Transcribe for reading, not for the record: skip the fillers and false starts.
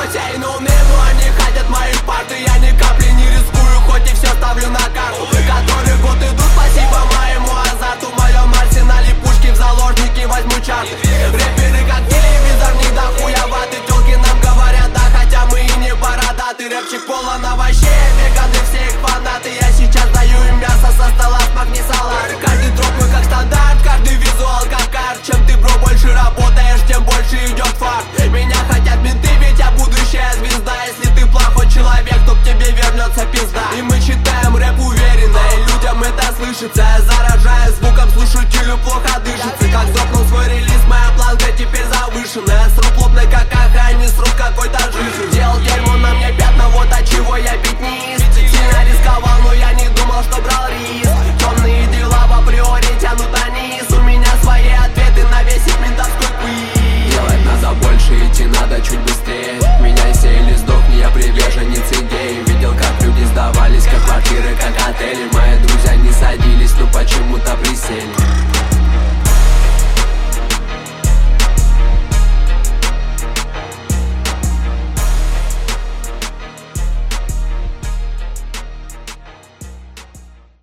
хотя и ноунейм, но они хотят моих парты. Я ни капли не рискую, хоть и все ставлю на карту. Который год идут, спасибо моему азарту. В моем арсенале пушки в заложники, возьму чарты. Рэперы как телевизор, не дохуя-ваты. Тёлки нам говорят да, хотя мы и не бородаты. Рэпчик полон овощей, веганы все их фанаты. Я сейчас даю им мясо со стола, смакни салат. Каждый дроп мой как стандарт, каждый визуал как карт. Чем ты, бро, больше работаешь, тем больше идет фарт. Меня хотят менты, ведь я будущая звезда. Если ты плохой человек, то к тебе вернется пизда. И мы читаем рэп уверенно, и людям это слышится.